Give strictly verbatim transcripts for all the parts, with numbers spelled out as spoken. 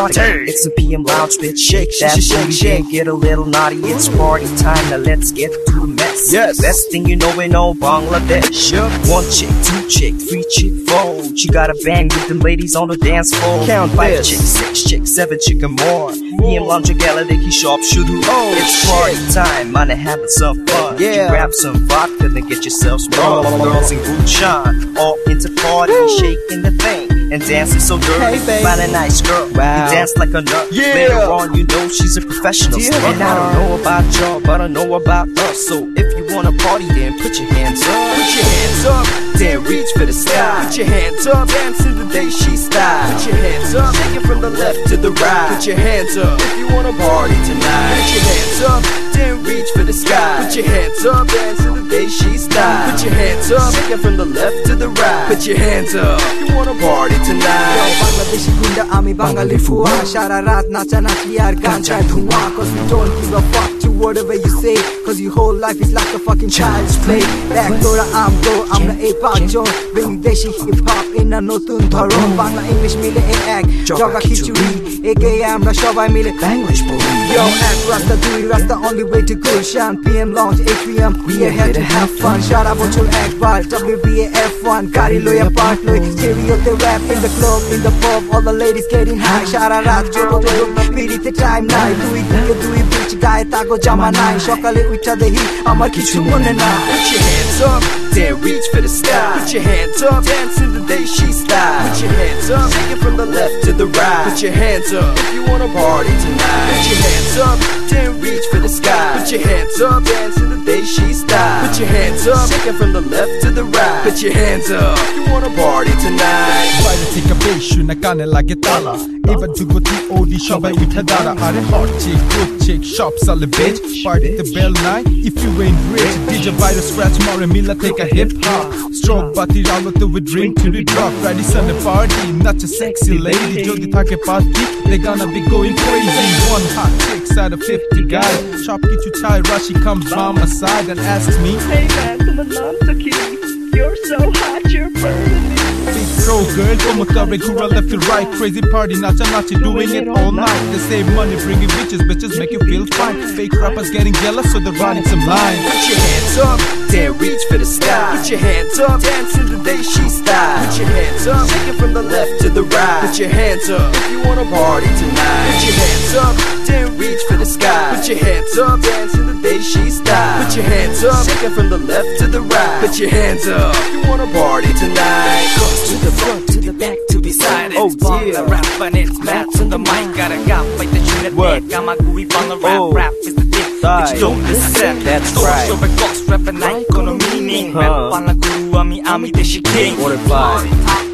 party. It's a P M lounge, bitch. Shake that shake, shake. Get a little naughty. It's party time. Now let's get to the mess. Yes. Best thing you know, we know Bangladesh. Yep. One chick, two chick, three chick, four. She got a bang with them ladies on the dance floor. Count Five this. chick, six chick, seven chick and more. P M lounge gala, they keep sharp shooter. Oh, it's shit. party time. Man, having some fun. Yeah. You grab some vodka, then get yourself sprung. Oh. Girls in good shine, all into party, shaking the thing and dancing so dirty. Hey, baby. Find a nice girl, Wow. you dance like a nut. Yeah. Later on, you know she's a professional. Yeah. And I don't know about y'all, but I know about us. So if you wanna party, then put your hands up. Put your hands up, then reach for the sky. Put your hands up, dancing the day she style. Put your hands up, shake it from the left to the right. Put your hands up, if you wanna party tonight. Put your hands up, then reach for the sky. Put your hands up, dancing the day she style. Put your hands up, shake it from the left to the right. Put your hands up, if you wanna party tonight. Bangladeshi gunda ami Bangali fuwa Shara raat nacha nachi ar gaan chai dhunwa. Cause we don't give a fuck to whatever you say. Cause your whole life is like a fucking child's play. Back door I'm go, I'm the A-Park John. Bring deshi hip hop in a notun dharon. Bangla English mile e ek Joga khichuri eke amra shobai mile Banglish boy. Yo, act Rasta, do it Rasta, only way to Gulshan. P M lounge, atrium, we are here to have fun. Shara bochol ekbar, W B A F one. Gari loya part loy, stereo they rap in the club, in the pub, all the ladies getting high. Shara rat, joto joto, pirite time nai. Dui dui dui bitch, gaye tago jama nai. Shokale ucha dehi, amar kichu mone na. Put your hands up, then reach for the sky. Put your hands up, dancing the day she style. Put your hands up, shake it from the left to the right. Put your hands up, if you wanna party tonight. Put your hands up, then reach for the sky. Put your hands up, dancing the day she style. Put your hands up, shake it from the left to the right. Put your hands up, if you wanna party tonight. Try to take a bass, na kane lage tala. Even to go to O D shobai uta dara. Are hot chick, good chick, shop solid bitch. Party the bell night, if you ain't rich. D J virus scratch more mila take a hip hop. Stroke body ralo to we drink till we drop. Ready Sunday party, not a sexy lady. Jodi thake party, they gonna be going crazy. One hot chick out of fifty guys. Shop get you tired, she comes by my side and asks me, hey man, tumalam taki, you're so hot, you're burning me. big pro girl, como tare kura left to right. Crazy party, nacha nacha, doing it all night. They save money, bringing bitches, bitches make you feel fine. Fake rappers getting jealous, so they're running some lines. Put your hands up, then reach for the sky. Put your hands up, dancing the day she style. Put your hands up, shake it from the left to the right. Put your hands up, if you wanna party tonight. Put your hands up, then reach for the sky. Put your hands up, dancing the day she style. Put your hands up, shake it from the left to the right. Put your hands up, if you wanna party tonight. To the front, to the back, to beside it. Oh, Bang yeah. the rap and it's Matt on the mic. Gotta got fight the shit at What? neck. I'm a gooey bang the rap. Oh. Rap is the thing that you don't accept. That's Don't right. show a ghost rap and I got no meaning. Huh. Rap on a guru, ami ami deshi king. What if I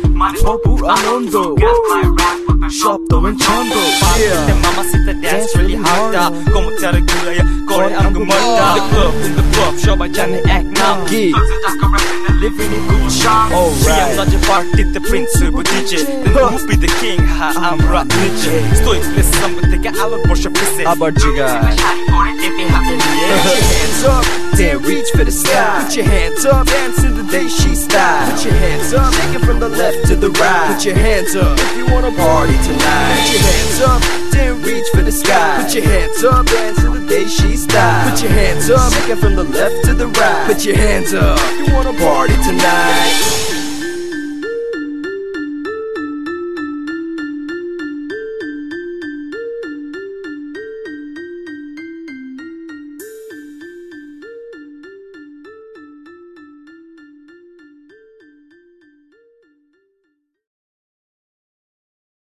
Topu Anondo Shop doing chondo. Yeah. The mama sit the dance really hard. Como tera gula ya, kore ang gumanda. The club in the pub, show by Johnny act now. Geek. Living in good shop. All See, I'm right. not your party, the prince, but D J. Then who be the king? Ha, I'm rap legend. Stoic listen, but take a out for your pussy. Abarjiga. Put your hands up, then reach for the sky. Put your hands up, dancing the day she style. Put your hands up, shake it from the left to the right. Put your hands up, if you wanna party tonight. Put your hands up, then reach for the sky. Put your hands up, dancing the day she style. Put your hands up, shake it from the left to the right. Put your hands up, if you wanna party tonight.